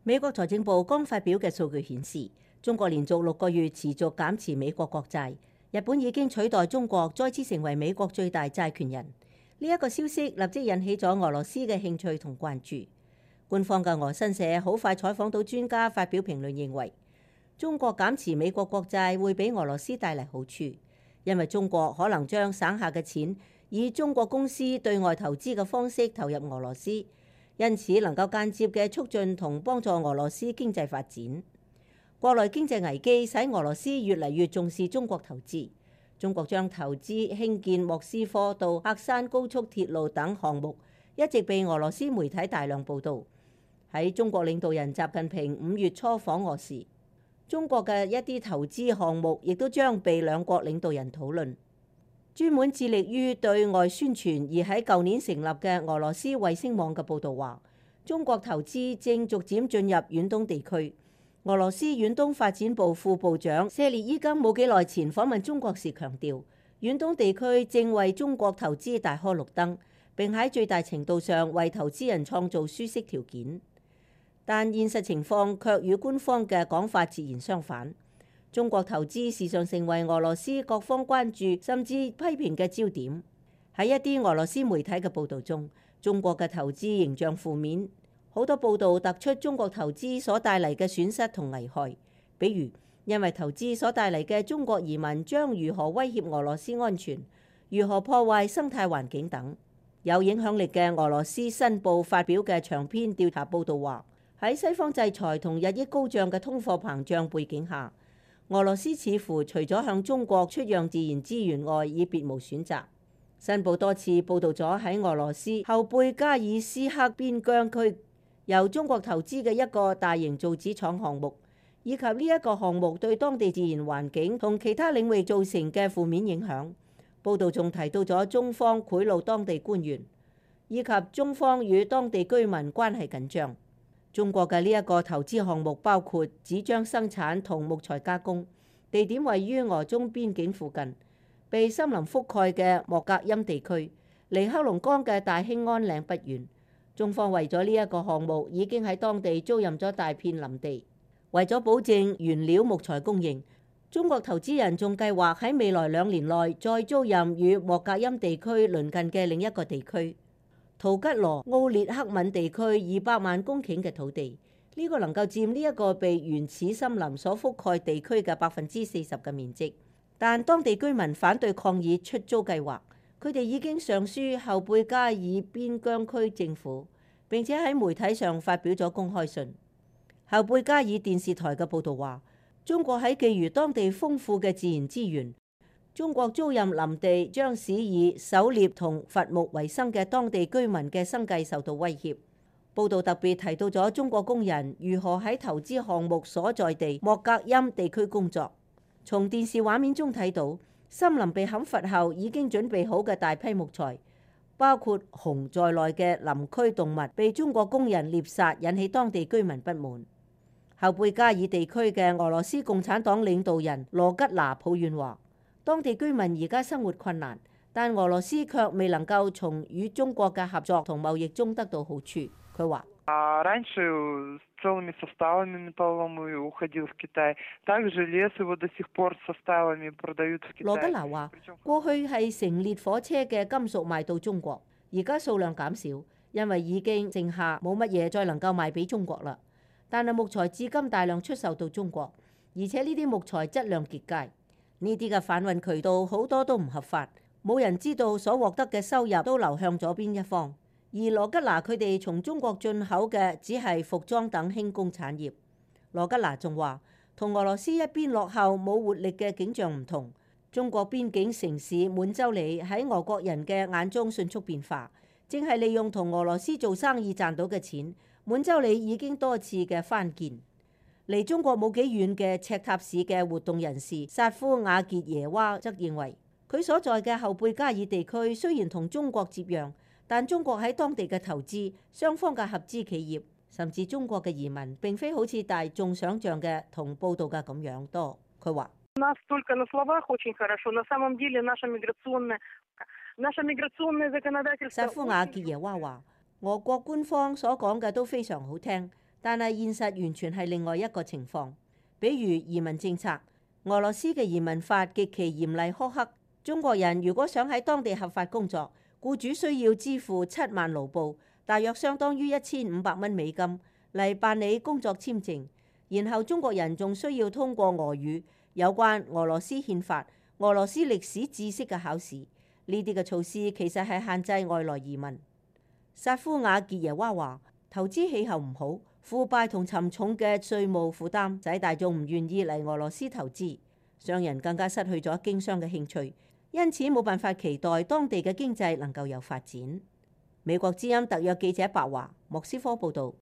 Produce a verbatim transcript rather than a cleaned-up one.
美國財政部剛發表嘅數據顯示，中國連續六個月持續減持美國國債，日本已經取代中國再次成為美國最大債權人。呢一個消息立即引起咗俄羅斯嘅興趣同關注。官方嘅俄新社好快採訪到專家發表評論，認為中國減持美國國債會俾俄羅斯帶嚟好處，因為中國可能將省下嘅錢以中國公司對外投資嘅方式投入俄羅斯，因此能夠間接嘅促進同幫助俄羅斯經濟發展。國內經濟危機使俄羅斯越嚟越重視中國投資，中國將投資興建莫斯科到喀山高速鐵路等項目，一直被俄羅斯媒體大量報導。喺中國領導人習近平五月初訪俄時，中國嘅一啲投資項目亦都將被兩國領導人討論。專門致力於對外宣傳而喺舊年成立嘅俄羅斯衛星網嘅報導話，中國投資正逐漸進入遠東地區。俄羅斯遠東發展部副部長謝列伊金冇幾耐前訪問中國時強調，遠東地區正為中國投資大開綠燈，並喺最大程度上為投資人創造舒適條件。但現實情況卻與官方嘅講法截然相反。中國投資時常成為俄羅斯各方關注甚至批評嘅焦點。喺一啲俄羅斯媒體嘅報導中，中國嘅投資形象負面，好多報導突出中國投資所帶嚟嘅損失同危害，比如因為投資所帶嚟嘅中國移民將如何威脅俄羅斯安全，如何破壞生態環境等。有影響力嘅俄羅斯新報發表嘅長篇調查報導話，喺西方制裁同日益高漲嘅通貨膨脹背景下，俄羅斯似乎除咗向中國出讓自然資源外，已別無選擇。新報多次報導咗喺俄羅斯後貝加爾斯克邊疆區由中國投資嘅一個大型造紙廠項目，以及呢一個項目對當地自然環境同其他領域造成嘅負面影響。報導仲提到咗中方賄賂當地官員，以及中方與當地居民關係緊張。中國嘅呢一個投資項目包括紙漿生產同木材加工，地點位於俄中邊境附近，被森林覆蓋嘅莫格欽地區，離黑龍江嘅大興安嶺不遠。中方為咗呢一個項目，已經喺當地租賃咗大片林地，為咗保證原料木材供應，中國投資人仲計劃喺未來兩年內再租賃與莫格欽地區鄰近嘅另一個地區圖吉羅奧列克敏地區二百萬公頃嘅土地，呢、這個能夠佔呢一個被原始森林所覆蓋地區嘅百分之四十嘅面積。但當地居民反對抗議出租計劃，佢哋已經上書後貝加爾邊疆區政府，並且喺媒體上發表咗公開信。後貝加爾電視台嘅報導話，中國喺覬覦當地豐富嘅自然資源。中國租賃林地將使以狩獵同伐木為生嘅當地居民嘅生計受到威脅。報道特別提到咗中國工人如何喺投資項目所在地莫格欽地區工作。從電視畫面中睇到，森林被砍伐後已經準備好嘅大批木材，包括熊在內嘅林區動物被中國工人獵殺，引起當地居民不滿。後貝加爾地區嘅俄羅斯共產黨領導人羅吉拿抱怨話，當地居民而家生活困難，但俄羅斯卻未能夠從與中國嘅合作同貿易中得到好處。佢話：羅吉拿話，過去係乘列火車嘅金屬賣到中國，而家數量減少，因為已經剩下冇乜嘢再能夠賣俾中國啦。但係木材至今大量出售到中國，而且呢啲木材質量極佳。呢啲嘅販運渠道好多都唔合法，冇人知道所獲得嘅收入都流向咗邊一方。而羅吉拿佢哋從中國進口嘅只係服裝等輕工產業。羅吉拿仲話，同俄羅斯一邊落後冇活力嘅景象唔同，中國邊境城市滿洲里喺俄國人嘅眼中迅速變化，正係利用同俄羅斯做生意賺到嘅錢。滿洲里已經多次嘅翻建。離中國冇幾遠嘅赤塔市嘅活動人士薩夫瓦傑耶娃則認為，佢所在嘅後貝加爾地區雖然同中國接壤，但中國喺當地嘅投資、雙方嘅合資企業，甚至中國嘅移民，並非好似大眾想象嘅同報道嘅咁樣多。佢話：薩夫瓦傑耶娃話，俄國官方所講嘅都非常好聽。 但係現實完全係另外一個情況。比如移民政策，俄羅斯嘅移民法極其嚴厲苛刻。中國人如果想喺當地合法工作，僱主需要支付七萬盧布，大約相當於一千五百蚊美金嚟辦理工作簽證。然後中國人仲需要通過俄語有關俄羅斯憲法、俄羅斯歷史知識嘅考試。呢啲嘅措施其實係限制外來移民。薩夫瓦傑耶娃話：投資氣候唔好，腐敗同沉重嘅稅務負擔使大眾唔願意嚟俄羅斯投資，商人更加失去咗經商嘅興趣，因此冇辦法期待當地嘅經濟能夠有發展。美國之音特約記者白華，莫斯科報導。